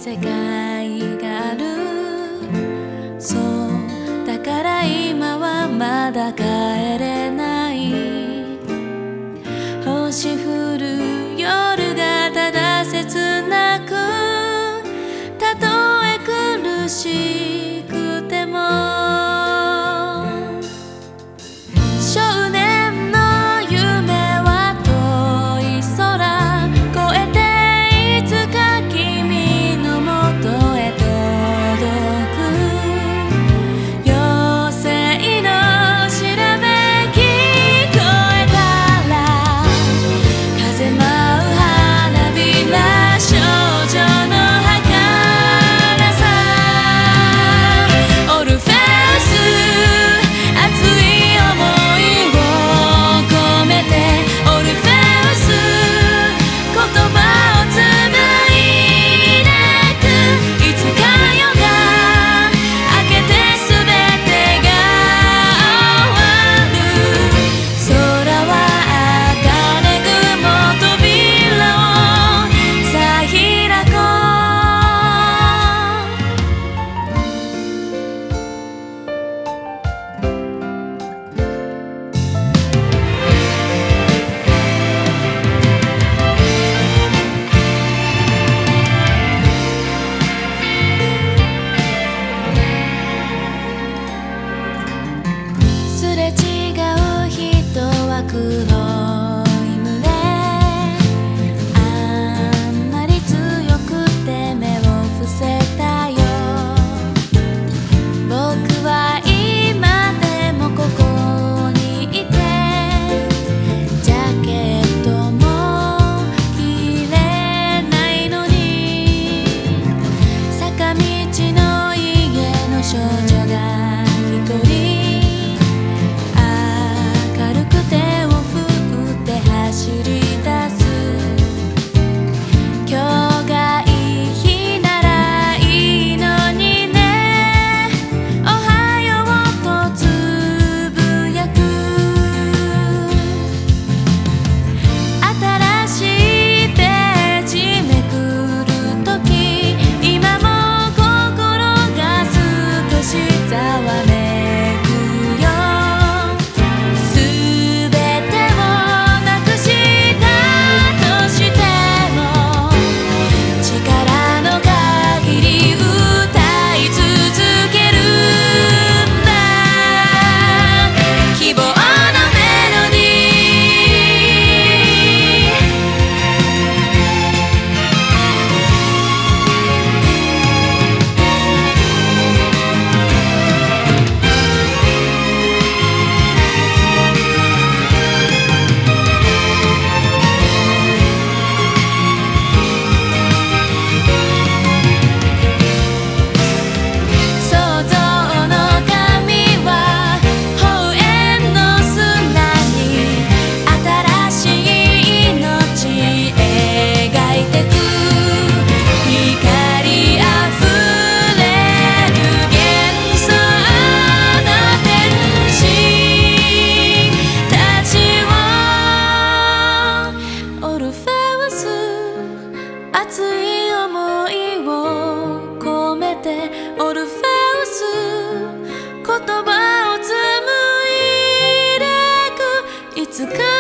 世界がある。そうだから今はまだ帰れない。星降る夜がただ切なく、たとえ苦しくても少年の夢は遠い空越えて、いつか君のもとへ届く。妖精の調べ聞こえたら、風舞う花びら少女の儚さ。オルフェウス熱い想いを込めて、オルフェウス言葉を紡いでく。いつか夜が明けて全てが終わる。空は茜雲扉をさあ開こう。すれ違う人は黒い胸。あんまり強くて目を伏せたよ。僕は今でもここにいて、ジャケットも着れないのに、坂道の家の少女が一人、明るく手を振って走り出す。今日がいい日ならいいのにね、おはようとつぶやく。新しいページめくるとき、今も心が少しざわめくよ。すべてをなくしたとしても、力の限り歌い続けるんだ。希望のメロディ想像の紙は放煙の砂に新しい命描いてく。光あふれる幻想の天使たちを、オルフェウス熱い想いを込めて、オルフェウス言葉を紡いでく。いつか